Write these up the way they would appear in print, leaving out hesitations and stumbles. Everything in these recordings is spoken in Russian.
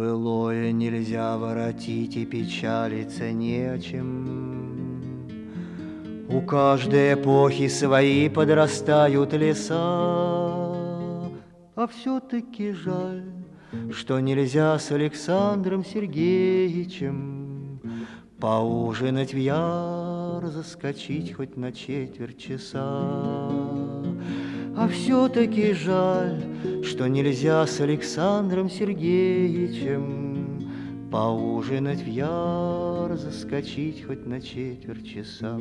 Былое нельзя воротить, и печалиться не о чем. У каждой эпохи свои подрастают леса, а все-таки жаль, что нельзя с Александром Сергеевичем поужинать в яр, заскочить хоть на четверть часа. А все-таки жаль, что нельзя с Александром Сергеевичем поужинать в яр, заскочить хоть на четверть часа.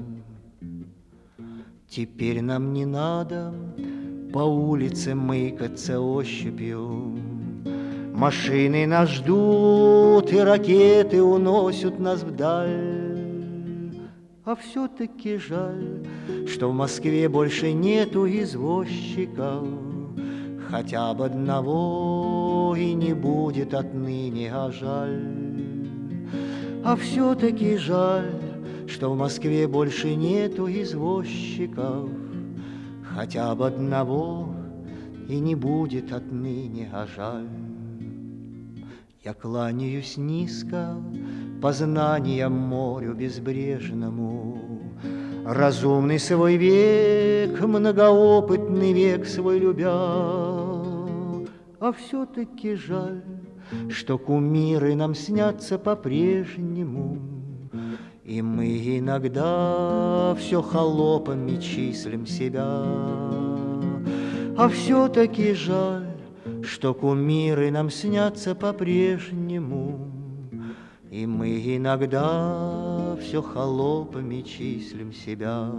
Теперь нам не надо по улице мыкаться ощупью. Машины нас ждут, и ракеты уносят нас вдаль. А все-таки жаль, что в Москве больше нету извозчиков, хотя бы одного и не будет отныне, а жаль. А все-таки жаль, что в Москве больше нету извозчиков, хотя бы одного и не будет отныне, а жаль. Я кланяюсь низко познаниям морю безбрежному, разумный свой век, многоопытный век свой любя. А все-таки жаль, что кумиры нам снятся по-прежнему, и мы иногда все холопами числим себя. А все-таки жаль, что кумиры нам снятся по-прежнему, и мы иногда все холопами числим себя.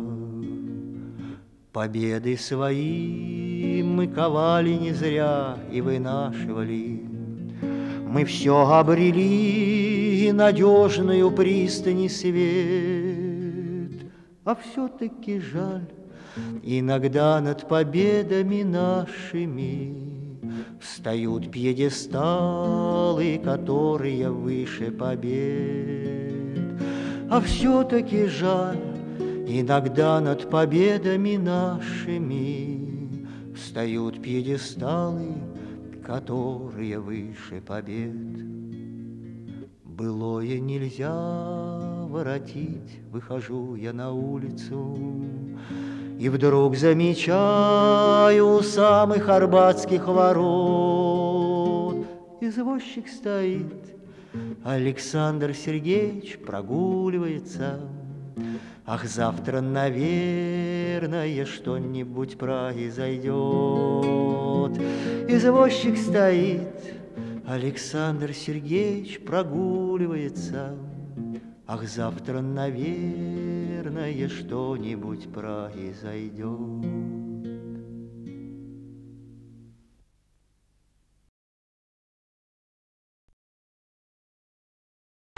Победы свои мы ковали не зря и вынашивали. Мы все обрели, надежную пристань и свет. А все-таки жаль, иногда над победами нашими встают пьедесталы, которые выше побед. А все-таки жаль, иногда над победами нашими встают пьедесталы, которые выше побед. Былое нельзя воротить, выхожу я на улицу, и вдруг замечаю у самых арбатских ворот извозчик стоит, Александр Сергеевич прогуливается. Ах, завтра, наверное, что-нибудь произойдет. Извозчик стоит, Александр Сергеевич прогуливается. Ах, завтра, наверное, что-нибудь произойдет.